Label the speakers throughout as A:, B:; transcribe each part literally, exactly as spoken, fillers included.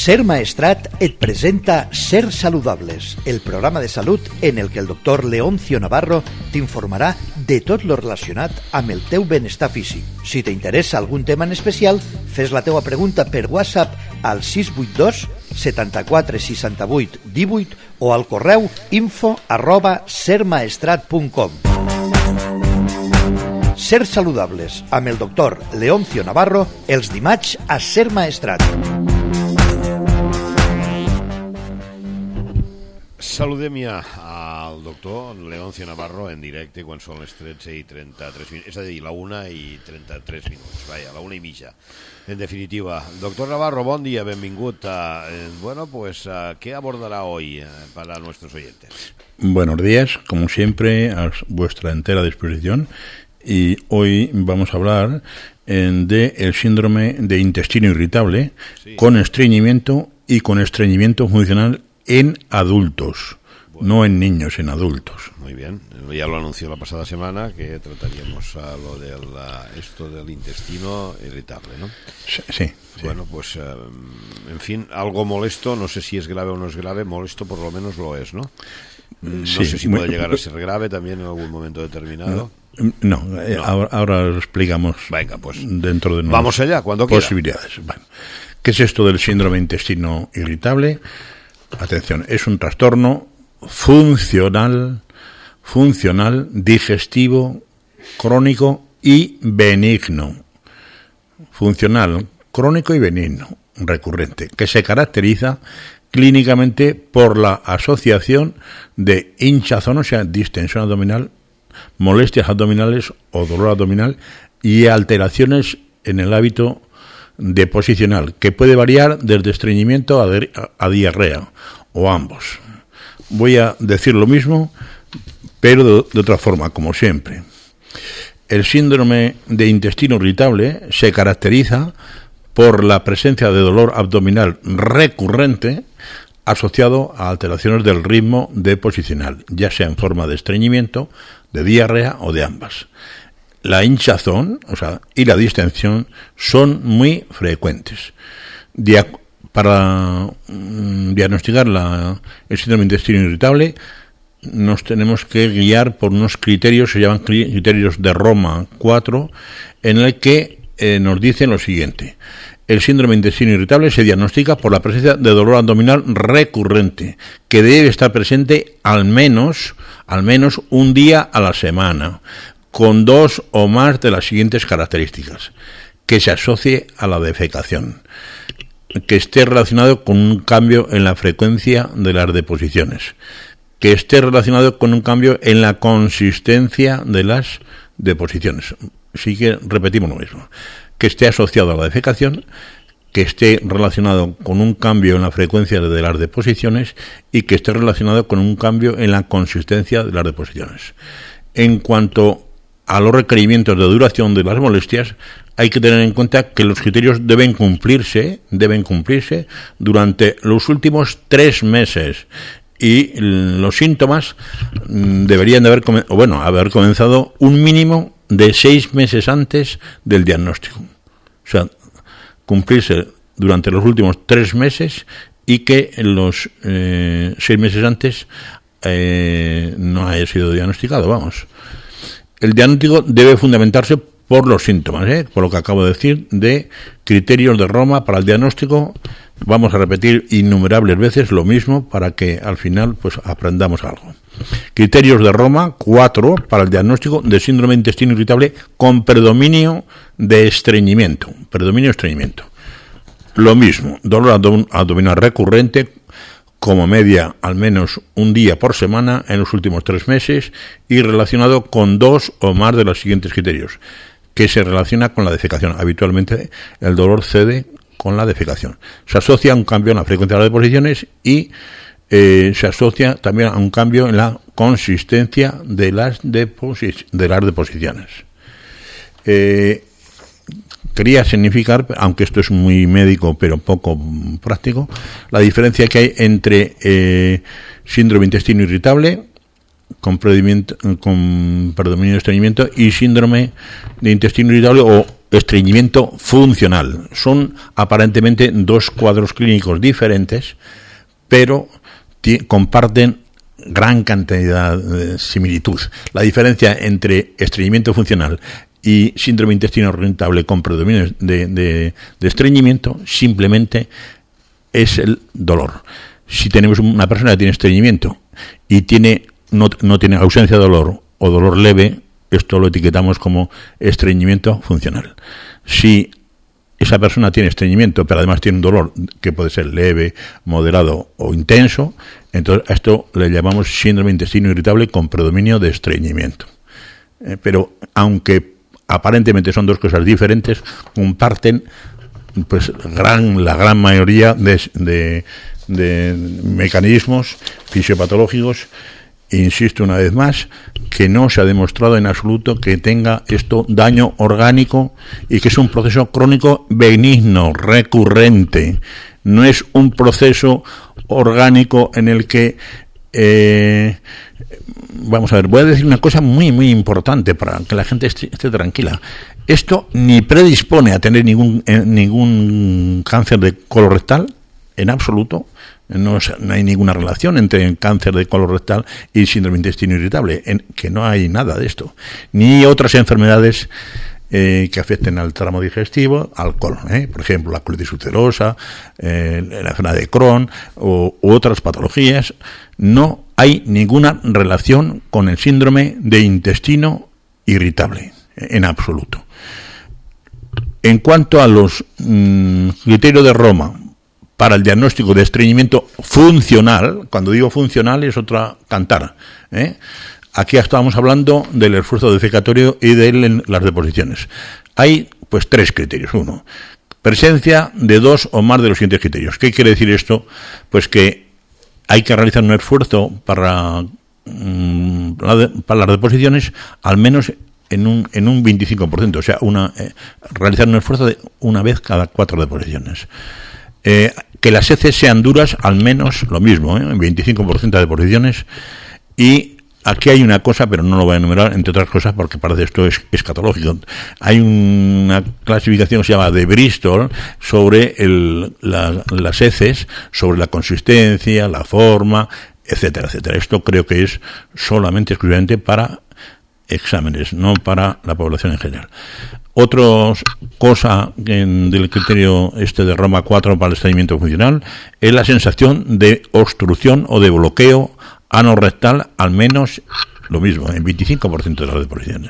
A: Ser Maestrat et presenta Ser Saludables, el programa de salut en el que el doctor Leoncio Navarro t'informarà de tot lo relacionat amb el teu benestar físic. Si t'interessa algun tema en especial, fes la teua pregunta per WhatsApp al sis vuit dos setanta-quatre seixanta-vuit divuit o al correu info arroba sermaestrat punt com. Ser Saludables amb el doctor Leoncio Navarro els dimarts a Ser Maestrat.
B: Saludem ja al doctor Leoncio Navarro en directe quan són les tretze i trenta-tres minuts, és a dir, la una i trenta-tres minuts, vaya, la una i mitja. En definitiva, doctor Navarro, bon dia, benvingut. A, eh, bueno, pues, a, ¿qué abordará hoy eh, para nuestros oyentes?
C: Buenos días, como siempre, a vuestra entera disposición. Y hoy vamos a hablar eh, de el síndrome de intestino irritable, sí, con estreñimiento y con estreñimiento funcional en adultos, bueno, no en niños, en adultos.
B: Muy bien, ya lo anunció la pasada semana que trataríamos a lo de la, esto del intestino irritable, ¿no?
C: Sí, sí.
B: Bueno, pues, eh, en fin, algo molesto, no sé si es grave o no es grave, molesto por lo menos lo es, ¿no? No
C: sí,
B: sé si
C: muy,
B: puede llegar a ser grave también en algún momento determinado.
C: No, no, eh, no. Ahora, ahora lo explicamos.
B: Venga, pues,
C: dentro de
B: vamos allá, cuando
C: posibilidades. Quiera. Bueno, ¿qué es esto del síndrome de intestino irritable? Atención, es un trastorno funcional, funcional, digestivo, crónico y benigno. Funcional, crónico y benigno, recurrente, que se caracteriza clínicamente por la asociación de hinchazón, o sea, distensión abdominal, molestias abdominales o dolor abdominal y alteraciones en el hábito deposicional, que puede variar desde estreñimiento a, de, a, a diarrea o ambos. Voy a decir lo mismo, pero de, de otra forma, como siempre. El síndrome de intestino irritable se caracteriza por la presencia de dolor abdominal recurrente asociado a alteraciones del ritmo deposicional, ya sea en forma de estreñimiento, de diarrea o de ambas. La hinchazón, o sea, y la distensión son muy frecuentes. Dia- para mm, diagnosticar la, el síndrome de intestino irritable, nos tenemos que guiar por unos criterios, se llaman criterios de Roma cuatro, en el que eh, nos dicen lo siguiente. El síndrome de intestino irritable se diagnostica por la presencia de dolor abdominal recurrente, que debe estar presente al menos, al menos un día a la semana, con dos o más de las siguientes características: que se asocie a la defecación, que esté relacionado con un cambio en la frecuencia de las deposiciones, que esté relacionado con un cambio en la consistencia de las deposiciones. Así que repetimos lo mismo: que esté asociado a la defecación, que esté relacionado con un cambio en la frecuencia de las deposiciones y que esté relacionado con un cambio en la consistencia de las deposiciones. En cuanto a los requerimientos de duración de las molestias, hay que tener en cuenta que los criterios deben cumplirse, deben cumplirse durante los últimos tres meses y los síntomas deberían de haber, o bueno, haber comenzado un mínimo de seis meses antes del diagnóstico. O sea, cumplirse durante los últimos tres meses y que en los eh, seis meses antes eh, no haya sido diagnosticado, vamos. El diagnóstico debe fundamentarse por los síntomas, ¿eh? Por lo que acabo de decir, de criterios de Roma para el diagnóstico. Vamos a repetir innumerables veces lo mismo para que al final pues aprendamos algo. Criterios de Roma cuatro para el diagnóstico de síndrome de intestino irritable con predominio de estreñimiento. Predominio de estreñimiento. Lo mismo, dolor abdominal recurrente, como media al menos un día por semana en los últimos tres meses y relacionado con dos o más de los siguientes criterios, que se relaciona con la defecación. Habitualmente el dolor cede con la defecación. Se asocia a un cambio en la frecuencia de las deposiciones y eh, se asocia también a un cambio en la consistencia de las, deposi- de las deposiciones. Eh, quería significar, aunque esto es muy médico pero poco práctico, la diferencia que hay entre eh, síndrome de intestino irritable con, con predominio de estreñimiento y síndrome de intestino irritable o estreñimiento funcional. Son aparentemente dos cuadros clínicos diferentes, pero comparten gran cantidad de similitud. La diferencia entre estreñimiento funcional y síndrome intestino irritable con predominio de, de, de estreñimiento simplemente es el dolor. Si tenemos una persona que tiene estreñimiento y tiene no, no tiene ausencia de dolor o dolor leve, esto lo etiquetamos como estreñimiento funcional. Si esa persona tiene estreñimiento, pero además tiene un dolor que puede ser leve, moderado o intenso, entonces a esto le llamamos síndrome intestino irritable con predominio de estreñimiento. Eh, pero aunque aparentemente son dos cosas diferentes, comparten pues gran la gran mayoría de, de, de mecanismos fisiopatológicos. Insisto una vez más que no se ha demostrado en absoluto que tenga esto daño orgánico y que es un proceso crónico benigno, recurrente. No es un proceso orgánico en el que eh, vamos a ver, voy a decir una cosa muy muy importante para que la gente esté, esté tranquila. Esto ni predispone a tener ningún eh, ningún cáncer de colorectal en absoluto. No, no hay ninguna relación entre el cáncer de colon rectal y el síndrome intestino irritable, en, que no hay nada de esto, ni otras enfermedades eh, que afecten al tramo digestivo, al colon, ¿eh? Por ejemplo, la colitis ulcerosa, eh, la enfermedad de Crohn o u otras patologías. No hay ninguna relación con el síndrome de intestino irritable, en absoluto. En cuanto a los mmm, criterios de Roma para el diagnóstico de estreñimiento funcional, cuando digo funcional es otra cantar, ¿eh? Aquí estábamos hablando del esfuerzo defecatorio y de las deposiciones. Hay pues tres criterios. Uno, presencia de dos o más de los siguientes criterios. ¿Qué quiere decir esto? Pues que hay que realizar un esfuerzo para, mmm, para las deposiciones al menos en un en un veinticinco por ciento, o sea, una eh, realizar un esfuerzo de una vez cada cuatro deposiciones. Eh, que las heces sean duras, al menos lo mismo, ¿eh? veinticinco por ciento de deposiciones. Y aquí hay una cosa, pero no lo voy a enumerar, entre otras cosas, porque parece esto es escatológico. Hay una clasificación que se llama de Bristol sobre el, la, las heces, sobre la consistencia, la forma, etcétera, etcétera. Esto creo que es solamente, exclusivamente para exámenes, no para la población en general. Otra cosa en, del criterio este de Roma cuatro para el estreñimiento funcional es la sensación de obstrucción o de bloqueo anorrectal, al menos lo mismo, en veinticinco por ciento de las deposiciones.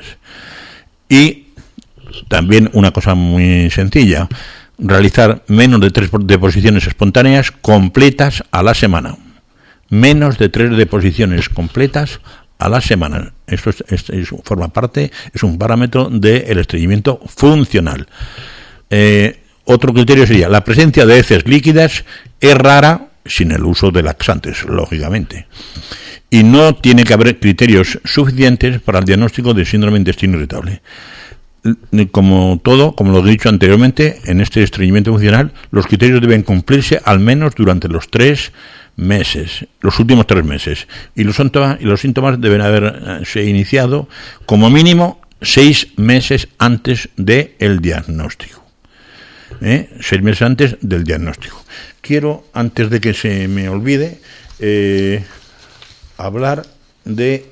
C: Y también una cosa muy sencilla, realizar menos de tres deposiciones espontáneas completas a la semana. Menos de tres deposiciones completas a la semana. Esto es, es, es, forma parte, es un parámetro del estreñimiento funcional. Eh, otro criterio sería la presencia de heces líquidas es rara sin el uso de laxantes, lógicamente. Y no tiene que haber criterios suficientes para el diagnóstico de síndrome intestino irritable. Como todo, como lo he dicho anteriormente, en este estreñimiento funcional, los criterios deben cumplirse al menos durante los tres meses, los últimos tres meses, y los síntomas, y los síntomas deben haberse iniciado como mínimo seis meses antes del diagnóstico. ¿Eh? Seis meses antes del diagnóstico. Quiero, antes de que se me olvide, eh, hablar de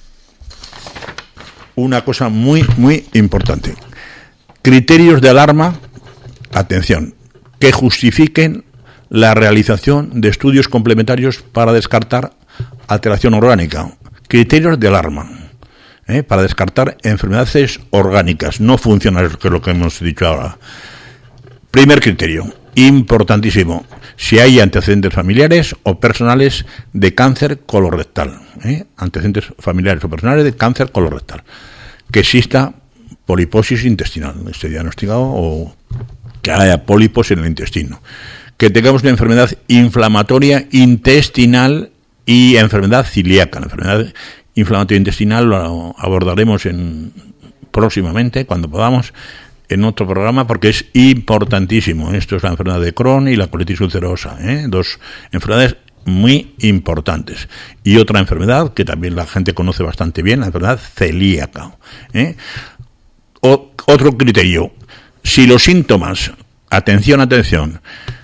C: una cosa muy, muy importante. Criterios de alarma, atención, que justifiquen la realización de estudios complementarios para descartar alteración orgánica. Criterios de alarma, ¿eh? Para descartar enfermedades orgánicas no funcionales, que es lo que hemos dicho ahora. Primer criterio, importantísimo, si hay antecedentes familiares o personales de cáncer colorectal, ¿eh? Antecedentes familiares o personales de cáncer colorectal, que exista poliposis intestinal, esté diagnosticado, o que haya pólipos en el intestino, que tengamos una enfermedad inflamatoria intestinal y enfermedad celíaca. La enfermedad inflamatoria intestinal lo abordaremos en, próximamente, cuando podamos, en otro programa, porque es importantísimo. Esto es la enfermedad de Crohn y la colitis ulcerosa, ¿eh? Dos enfermedades muy importantes. Y otra enfermedad que también la gente conoce bastante bien, la enfermedad celíaca, ¿eh? O, otro criterio, Si los síntomas, atención, atención,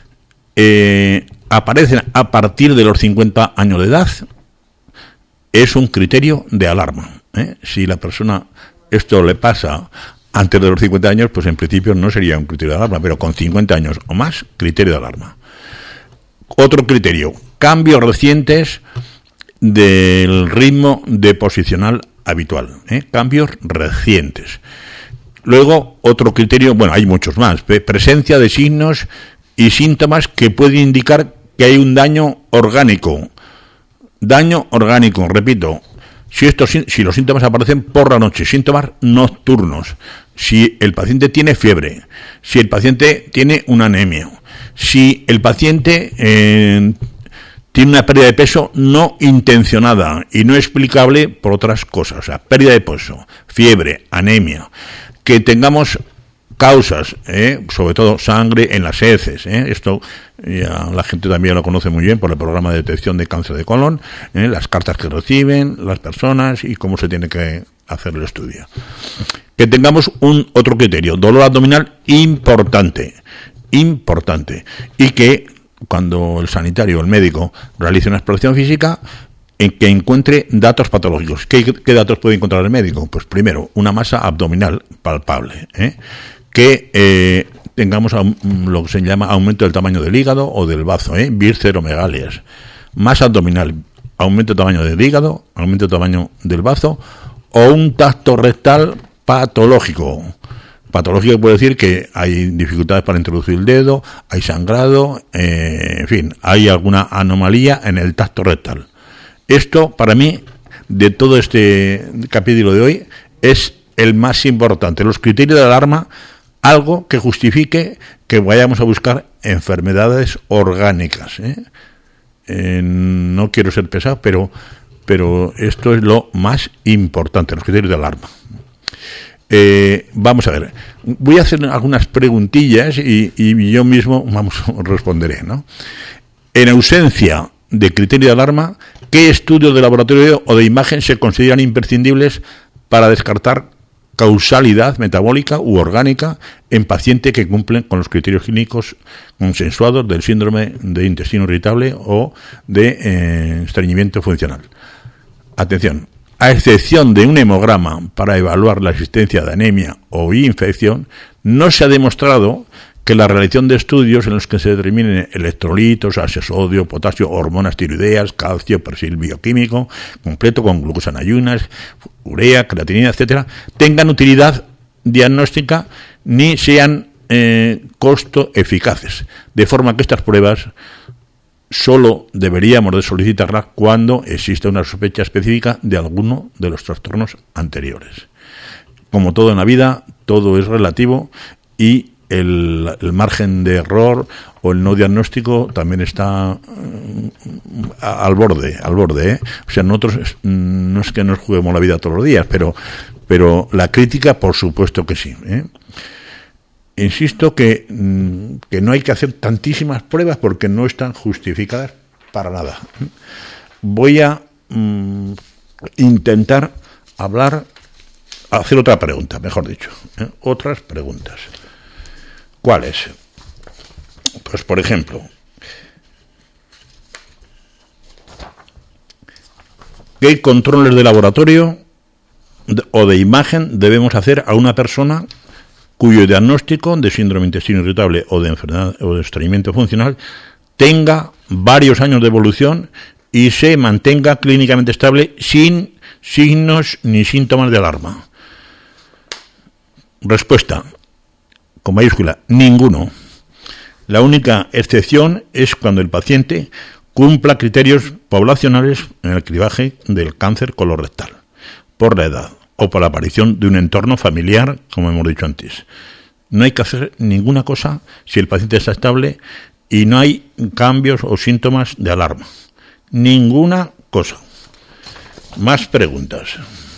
C: eh, aparecen a partir de los cincuenta años de edad, es un criterio de alarma, ¿eh? Si la persona esto le pasa antes de los cincuenta años, pues en principio no sería un criterio de alarma, pero con cincuenta años o más, criterio de alarma. Otro criterio, cambios recientes del ritmo deposicional habitual, ¿eh? Cambios recientes. Luego, otro criterio, bueno, hay muchos más, presencia de signos y síntomas que pueden indicar que hay un daño orgánico. Daño orgánico, repito, si, estos, si los síntomas aparecen por la noche, síntomas nocturnos, si el paciente tiene fiebre, si el paciente tiene una anemia, si el paciente eh, tiene una pérdida de peso no intencionada y no explicable por otras cosas, o sea, pérdida de peso, fiebre, anemia, que tengamos causas, ¿eh? Sobre todo sangre en las heces, ¿eh? Esto ya la gente también lo conoce muy bien por el programa de detección de cáncer de colon, ¿eh? Las cartas que reciben las personas y cómo se tiene que hacer el estudio. Que tengamos un otro criterio, dolor abdominal importante, importante, y que cuando el sanitario o el médico realice una exploración física, en que encuentre datos patológicos. ¿Qué, ¿Qué datos puede encontrar el médico? Pues primero, una masa abdominal palpable, ¿eh? Que eh, tengamos un, lo que se llama aumento del tamaño del hígado o del bazo, ¿eh? Visceromegalias. Masa abdominal, aumento del tamaño del hígado, aumento del tamaño del bazo, o un tacto rectal patológico. Patológico quiere decir que hay dificultades para introducir el dedo, hay sangrado, eh, en fin, hay alguna anomalía en el tacto rectal. Esto, para mí, de todo este capítulo de hoy, es el más importante. Los criterios de alarma, algo que justifique que vayamos a buscar enfermedades orgánicas, ¿eh? Eh, no quiero ser pesado, pero, pero esto es lo más importante, los criterios de alarma. Eh, vamos a ver, voy a hacer algunas preguntillas y, y yo mismo, vamos, responderé, ¿no? En ausencia de criterio de alarma, ¿qué estudios de laboratorio o de imagen se consideran imprescindibles para descartar causalidad metabólica u orgánica en pacientes que cumplen con los criterios clínicos consensuados del síndrome de intestino irritable o de eh, estreñimiento funcional? Atención, a excepción de un hemograma para evaluar la existencia de anemia o infección, no se ha demostrado que la realización de estudios en los que se determinen electrolitos, sodio, potasio, hormonas tiroideas, calcio, perfil bioquímico completo con glucosa en ayunas, urea, creatinina, etcétera, tengan utilidad diagnóstica ni sean eh, costo eficaces, de forma que estas pruebas solo deberíamos de solicitarlas cuando existe una sospecha específica de alguno de los trastornos anteriores. Como todo en la vida, todo es relativo y El, el margen de error o el no diagnóstico también está uh, al borde, al borde, ¿eh? O sea, nosotros no es que nos juguemos la vida todos los días, pero, pero la crítica, por supuesto que sí, ¿eh? Insisto que, que no hay que hacer tantísimas pruebas porque no están justificadas para nada. Voy a um, intentar hablar, hacer otra pregunta, mejor dicho, ¿eh? Otras preguntas. ¿Cuáles? Pues, por ejemplo, ¿qué controles de laboratorio o de imagen debemos hacer a una persona cuyo diagnóstico de síndrome de intestino irritable o de enfermedad o de estreñimiento funcional tenga varios años de evolución y se mantenga clínicamente estable sin signos ni síntomas de alarma? Respuesta, con mayúscula, ninguno. La única excepción es cuando el paciente cumpla criterios poblacionales en el cribaje del cáncer colorectal, por la edad o por la aparición de un entorno familiar, como hemos dicho antes. No hay que hacer ninguna cosa si el paciente está estable y no hay cambios o síntomas de alarma. Ninguna cosa. Más preguntas.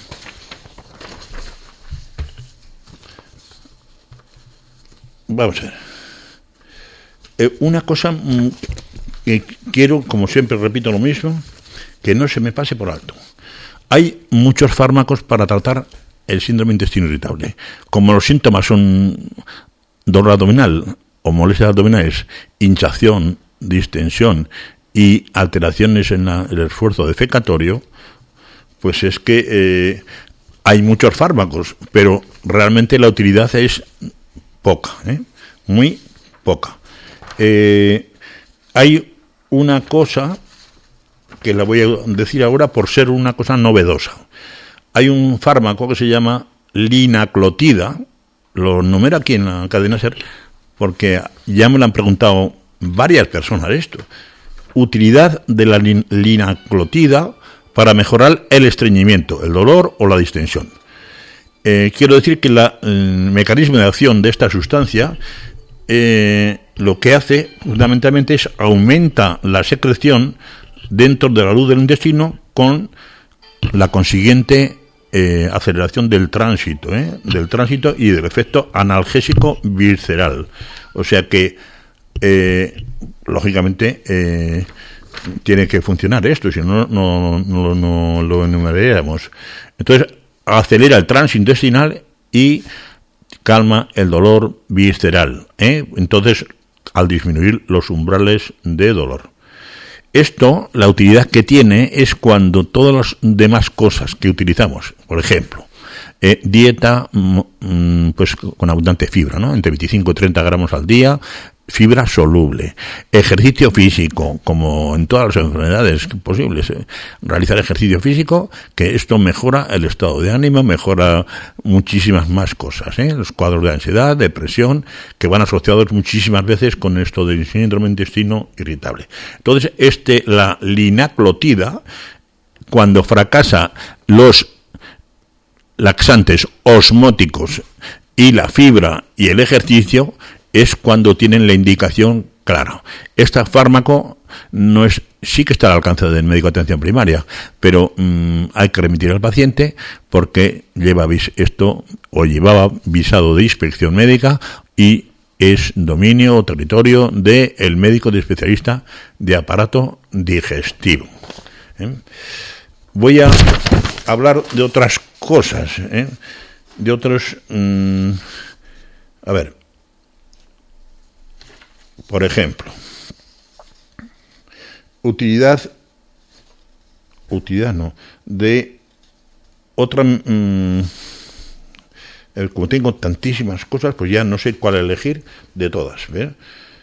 C: Vamos a ver. Eh, una cosa que quiero, como siempre repito lo mismo, que no se me pase por alto. Hay muchos fármacos para tratar el síndrome de intestino irritable. Como los síntomas son dolor abdominal o molestias abdominales, hinchazón, distensión y alteraciones en la, el esfuerzo defecatorio, pues es que eh, hay muchos fármacos, pero realmente la utilidad es poca, ¿eh? Muy poca. Eh, hay una cosa que la voy a decir ahora por ser una cosa novedosa. Hay un fármaco que se llama linaclotida, lo numero aquí en la cadena SER, porque ya me lo han preguntado varias personas esto. Utilidad de la lin- linaclotida para mejorar el estreñimiento, el dolor o la distensión. Eh, quiero decir que la, el mecanismo de acción de esta sustancia eh, lo que hace fundamentalmente es aumenta la secreción dentro de la luz del intestino con la consiguiente eh, aceleración del tránsito, ¿eh? del tránsito y del efecto analgésico visceral. O sea que, eh, lógicamente, eh, tiene que funcionar esto, si no, no, no, no lo enumeraríamos. Entonces, acelera el tránsito intestinal y calma el dolor visceral, ¿eh? Entonces, al disminuir los umbrales de dolor. Esto, la utilidad que tiene es cuando todas las demás cosas que utilizamos, por ejemplo, eh, dieta mm, pues con abundante fibra, ¿no? Entre veinticinco y treinta gramos al día, fibra soluble, ejercicio físico, como en todas las enfermedades posibles, eh, realizar ejercicio físico, que esto mejora el estado de ánimo, mejora muchísimas más cosas, ¿eh? Los cuadros de ansiedad, depresión, que van asociados muchísimas veces con esto del síndrome intestino irritable. Entonces, este, la linaclotida, cuando fracasa los laxantes osmóticos y la fibra y el ejercicio, es cuando tienen la indicación clara. Este fármaco no es, sí que está al alcance del médico de atención primaria, pero mmm, hay que remitir al paciente porque lleva esto o llevaba visado de inspección médica y es dominio o territorio del médico de especialista de aparato digestivo. ¿Eh? Voy a hablar de otras cosas, ¿eh? de otros... Mmm, a ver... Por ejemplo, utilidad, utilidad no, de otra, mmm, como tengo tantísimas cosas, pues ya no sé cuál elegir de todas, ¿ves?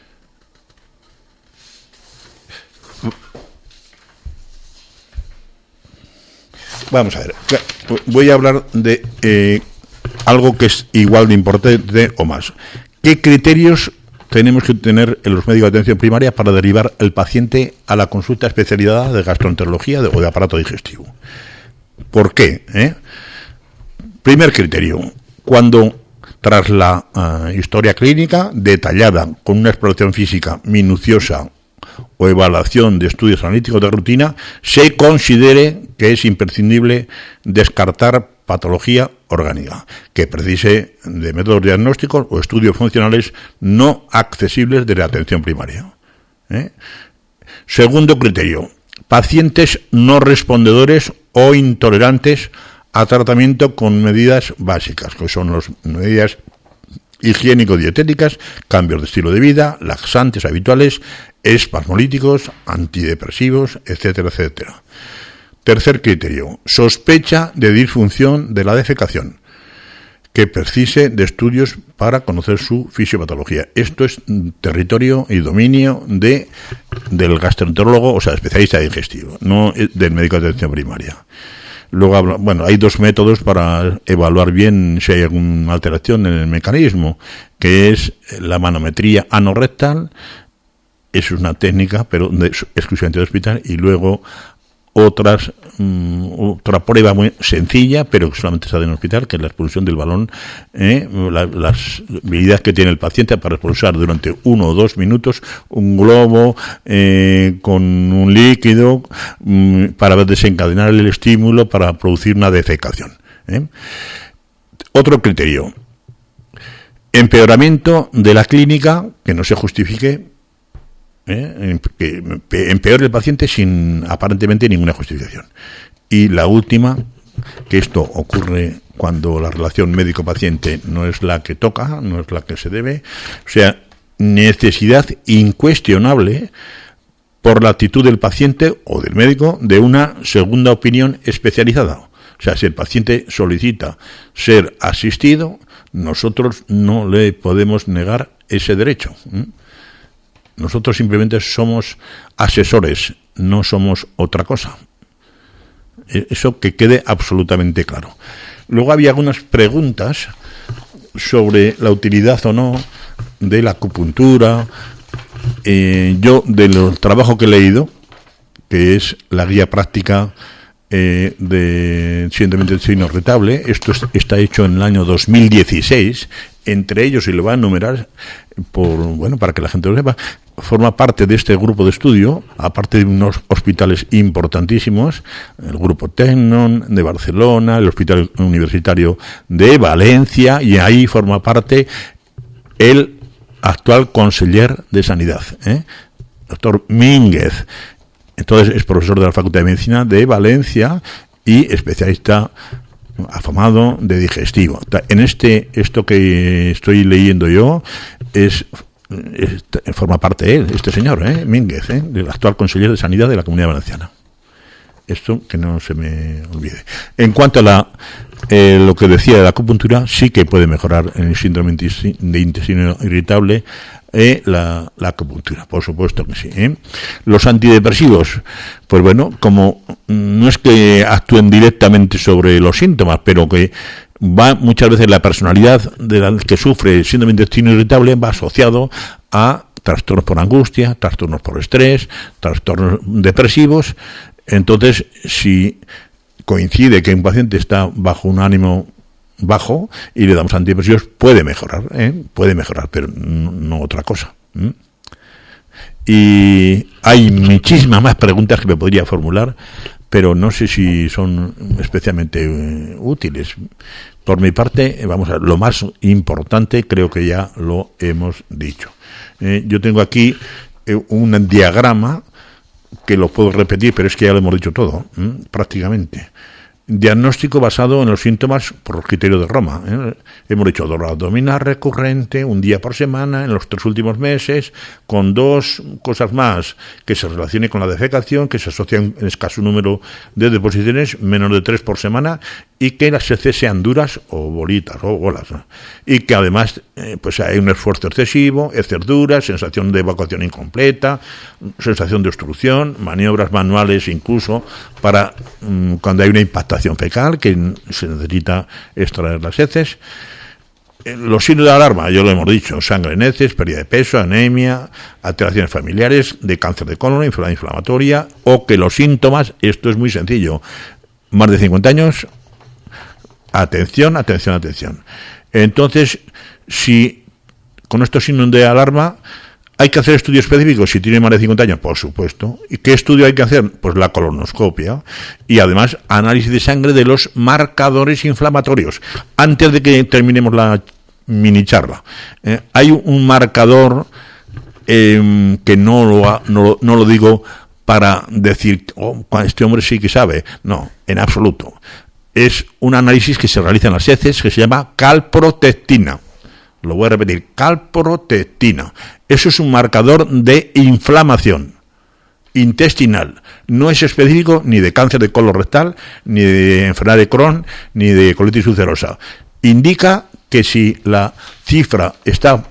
C: Vamos a ver, voy a hablar de eh, algo que es igual de importante o más. ¿Qué criterios tenemos que tener en los médicos de atención primaria para derivar el paciente a la consulta especializada de gastroenterología o de aparato digestivo? ¿Por qué? ¿Eh? Primer criterio, cuando tras la uh, historia clínica detallada con una exploración física minuciosa o evaluación de estudios analíticos de rutina, se considere que es imprescindible descartar patología orgánica, que precise de métodos diagnósticos o estudios funcionales no accesibles de la atención primaria. ¿Eh? Segundo criterio, pacientes no respondedores o intolerantes a tratamiento con medidas básicas, que son las medidas higiénico-dietéticas, cambios de estilo de vida, laxantes habituales, espasmolíticos, antidepresivos, etcétera, etcétera. Tercer criterio, sospecha de disfunción de la defecación, que precise de estudios para conocer su fisiopatología. Esto es territorio y dominio de del gastroenterólogo, o sea, especialista digestivo, no del médico de atención primaria. Luego, bueno, hay dos métodos para evaluar bien si hay alguna alteración en el mecanismo, que es la manometría anorrectal, es una técnica, pero de, exclusivamente de hospital, y luego otras um, otra prueba muy sencilla, pero que solamente se hace en el hospital, que es la expulsión del balón, eh, la, las habilidades que tiene el paciente para expulsar durante uno o dos minutos un globo eh, con un líquido um, para desencadenar el estímulo para producir una defecación. ¿eh? Otro criterio, empeoramiento de la clínica que no se justifique, ¿Eh? que empeore el paciente sin aparentemente ninguna justificación. Y la última, que esto ocurre cuando la relación médico-paciente no es la que toca, no es la que se debe. O sea, necesidad incuestionable por la actitud del paciente o del médico de una segunda opinión especializada. O sea, si el paciente solicita ser asistido, nosotros no le podemos negar ese derecho. Nosotros simplemente somos asesores, no somos otra cosa. Eso que quede absolutamente claro. Luego había algunas preguntas sobre la utilidad o no de la acupuntura. Eh, yo, del trabajo que he leído, que es la guía práctica eh, de síndrome de intestino irritable, esto es, está hecho en el año dos mil dieciséis, entre ellos, y lo voy a enumerar por, bueno, para que la gente lo sepa, forma parte de este grupo de estudio, aparte de unos hospitales importantísimos, el Grupo Tecnon de Barcelona, el Hospital Universitario de Valencia, y ahí forma parte el actual conseller de Sanidad, ¿eh? doctor Mínguez. Entonces es profesor de la Facultad de Medicina de Valencia y especialista afamado de digestivo. En este, esto que estoy leyendo yo, es, es forma parte él, este señor, ¿eh? Mínguez, ¿eh? el actual conseller de Sanidad de la Comunidad Valenciana. Esto que no se me olvide. En cuanto a la eh, lo que decía de la acupuntura, sí que puede mejorar en el síndrome de intestino irritable eh, la, la acupuntura, por supuesto que sí. ¿eh? Los antidepresivos, pues bueno, como no es que actúen directamente sobre los síntomas, pero que va muchas veces la personalidad de la que sufre el síndrome de intestino irritable va asociado a trastornos por angustia, trastornos por estrés, trastornos depresivos. Entonces, si coincide que un paciente está bajo un ánimo bajo y le damos antidepresivos, puede mejorar, ¿eh? puede mejorar, pero no, no otra cosa. ¿eh? Y hay muchísimas más preguntas que me podría formular, pero no sé si son especialmente uh, útiles. Por mi parte, vamos a ver, lo más importante creo que ya lo hemos dicho. Eh, yo tengo aquí eh, un diagrama que lo puedo repetir, pero es que ya lo hemos dicho todo, ¿eh? prácticamente. Diagnóstico basado en los síntomas por los criterios de Roma. ¿eh? Hemos dicho dolor abdominal recurrente, un día por semana, en los tres últimos meses, con dos cosas más, que se relacione con la defecación, que se asocian en escaso número de deposiciones, menos de tres por semana, y que las heces sean duras o bolitas o bolas, ¿no? Y que además eh, pues hay un esfuerzo excesivo, heces duras, sensación de evacuación incompleta, sensación de obstrucción, maniobras manuales incluso para mmm, cuando hay una impactación fecal que se necesita extraer las heces. Eh, los signos de alarma, ya lo hemos dicho, sangre en heces, pérdida de peso, anemia, alteraciones familiares, de cáncer de colon, enfermedad inflamatoria, o que los síntomas, esto es muy sencillo, más de cincuenta años, atención, atención, atención. Entonces, si con estos signos de alarma hay que hacer estudios específicos, si tiene más de cincuenta años, por supuesto. ¿Y qué estudio hay que hacer? Pues la colonoscopia y además análisis de sangre de los marcadores inflamatorios. Antes de que terminemos la mini charla, eh, hay un marcador eh, que no lo, no, no lo digo para decir, oh, este hombre sí que sabe. No, en absoluto. Es un análisis que se realiza en las heces que se llama calprotectina. Lo voy a repetir, calprotectina. Eso es un marcador de inflamación intestinal. No es específico ni de cáncer de colon rectal, ni de enfermedad de Crohn, ni de colitis ulcerosa. Indica que si la cifra está...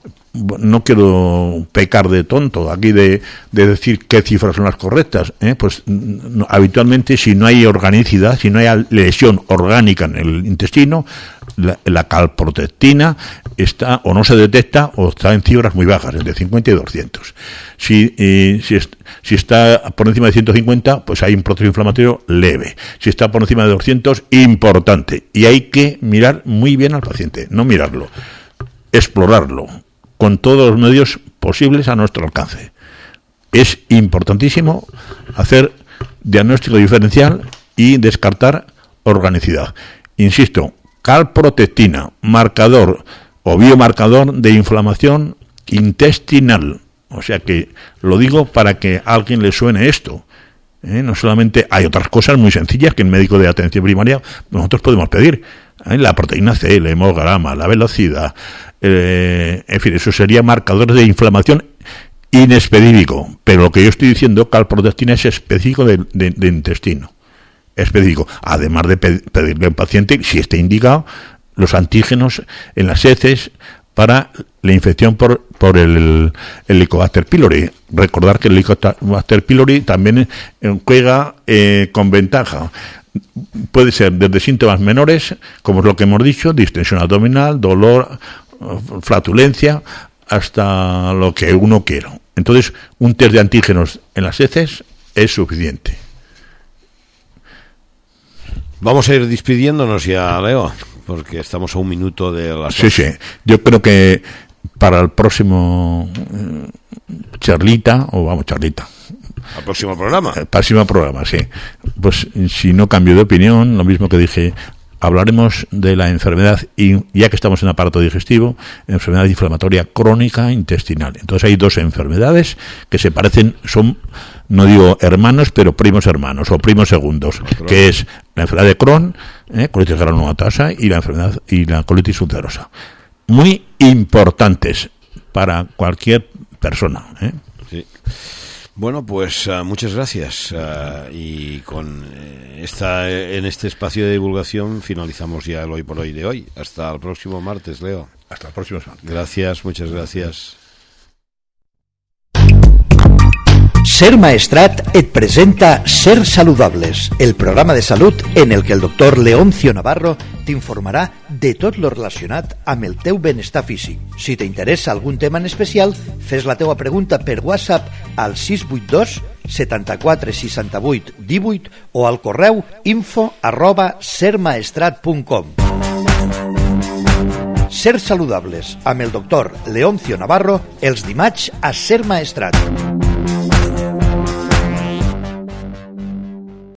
C: No quiero pecar de tonto aquí de, de decir qué cifras son las correctas, ¿eh? Pues no, habitualmente si no hay organicidad, si no hay lesión orgánica en el intestino, la, la calprotectina está o no se detecta o está en cifras muy bajas, entre cincuenta y doscientos. Si, eh, si, es, si está por encima de ciento cincuenta, pues hay un proceso inflamatorio leve. Si está por encima de doscientos, importante. Y hay que mirar muy bien al paciente, no mirarlo, explorarlo con todos los medios posibles a nuestro alcance. Es importantísimo hacer diagnóstico diferencial y descartar organicidad. Insisto, calprotectina, marcador o biomarcador de inflamación intestinal. O sea que lo digo para que a alguien le suene esto. ¿Eh? No solamente hay otras cosas muy sencillas que el médico de atención primaria nosotros podemos pedir. ¿eh? La proteína C, el hemograma, la velocidad, eh, en fin, eso sería marcadores de inflamación inespecífico, pero lo que yo estoy diciendo, calprotectina es específico de, de, de intestino, específico, además de pedirle al paciente, si está indicado, los antígenos en las heces para la infección por, por el, el Helicobacter pylori. Recordar que el Helicobacter pylori también juega eh, con ventaja. Puede ser desde síntomas menores, como es lo que hemos dicho, distensión abdominal, dolor, flatulencia, hasta lo que uno quiera. Entonces, un test de antígenos en las heces es suficiente.
B: Vamos a ir despidiéndonos ya, Leo, porque estamos a un minuto de las...
C: Sí, sí. Yo creo que para el próximo eh, charlita, o vamos, charlita.
B: Al próximo programa.
C: El próximo programa, sí. Pues si no cambio de opinión, lo mismo que dije, hablaremos de la enfermedad, y ya que estamos en aparato digestivo, enfermedad inflamatoria crónica intestinal. Entonces hay dos enfermedades que se parecen, son, no digo hermanos, pero primos hermanos o primos segundos, que es la enfermedad de Crohn, eh, colitis granulomatosa, y la enfermedad y la colitis ulcerosa. Muy importantes para cualquier persona, ¿eh?
B: Sí. Bueno, pues uh, muchas gracias uh, y con eh, esta en este espacio de divulgación finalizamos ya el hoy por hoy de hoy. Hasta el próximo martes, Leo.
C: Hasta el próximo martes.
B: Gracias, muchas gracias.
A: Ser Maestrat et presenta Ser Saludables, el programa de salut en el que el doctor Leoncio Navarro t'informarà de tot lo relacionat amb el teu benestar físic. Si t'interessa algun tema en especial, fes la teua pregunta per WhatsApp al sis vuit dos setanta-quatre seixanta-vuit divuit o al correu info arroba sermaestrat punt com. Ser Saludables amb el doctor Leoncio Navarro els dimarts a Ser Maestrat.